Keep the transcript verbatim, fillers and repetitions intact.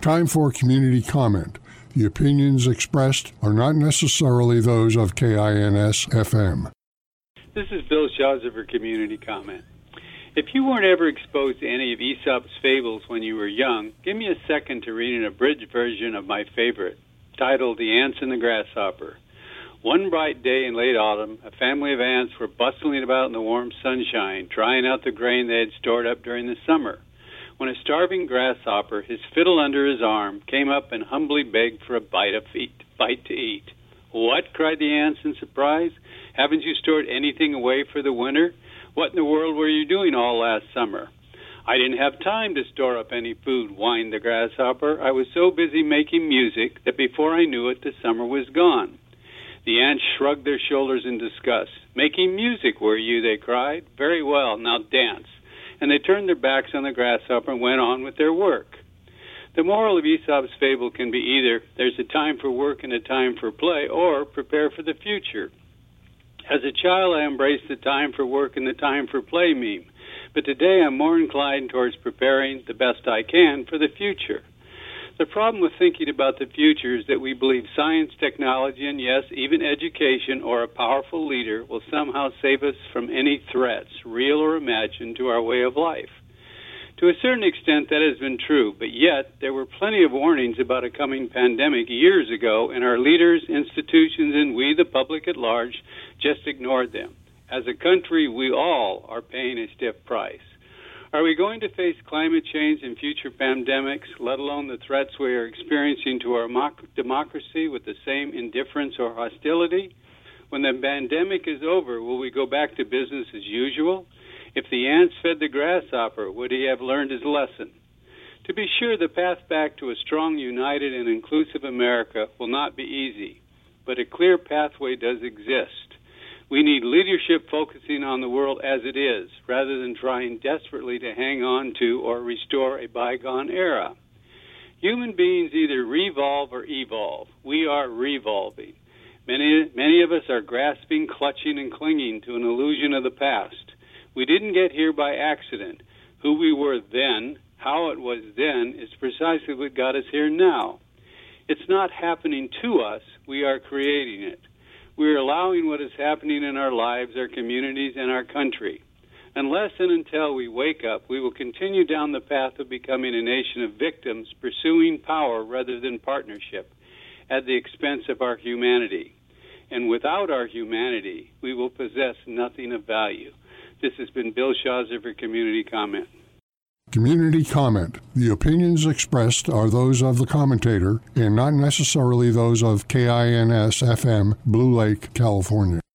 Time for community comment. The opinions expressed are not necessarily those of K I N S F M. This is Bill Shaza for Community Comment. If you weren't ever exposed to any of Aesop's fables when you were young, give me a second to read an abridged version of my favorite, titled The Ants and the Grasshopper. One bright day in late autumn, a family of ants were bustling about in the warm sunshine, drying out the grain they had stored up during the summer, when a starving grasshopper, his fiddle under his arm, came up and humbly begged for a bite of eat, bite to eat. "What?" cried the ants in surprise. "Haven't you stored anything away for the winter? What in the world were you doing all last summer?" "I didn't have time to store up any food," whined the grasshopper. "I was so busy making music that before I knew it, the summer was gone." The ants shrugged their shoulders in disgust. "Making music, were you?" they cried. "Very well, now dance." And they turned their backs on the grasshopper and went on with their work. The moral of Aesop's fable can be either there's a time for work and a time for play, or prepare for the future. As a child, I embraced the time for work and the time for play meme, but today I'm more inclined towards preparing the best I can for the future. The problem with thinking about the future is that we believe science, technology, and yes, even education or a powerful leader will somehow save us from any threats, real or imagined, to our way of life. To a certain extent, that has been true, but yet there were plenty of warnings about a coming pandemic years ago, and our leaders, institutions, and we, the public at large, just ignored them. As a country, we all are paying a stiff price. Are we going to face climate change and future pandemics, let alone the threats we are experiencing to our democracy, with the same indifference or hostility? When the pandemic is over, will we go back to business as usual? If the ants fed the grasshopper, would he have learned his lesson? To be sure, the path back to a strong, united, and inclusive America will not be easy, but a clear pathway does exist. We need leadership focusing on the world as it is, rather than trying desperately to hang on to or restore a bygone era. Human beings either revolve or evolve. We are revolving. Many, many of us are grasping, clutching, and clinging to an illusion of the past. We didn't get here by accident. Who we were then, how it was then, is precisely what got us here now. It's not happening to us. We are creating it. We are allowing what is happening in our lives, our communities, and our country. Unless and until we wake up, we will continue down the path of becoming a nation of victims, pursuing power rather than partnership, at the expense of our humanity. And without our humanity, we will possess nothing of value. This has been Bill Shaza for Community Comment. Community comment. The opinions expressed are those of the commentator and not necessarily those of K I N S F M, Blue Lake, California.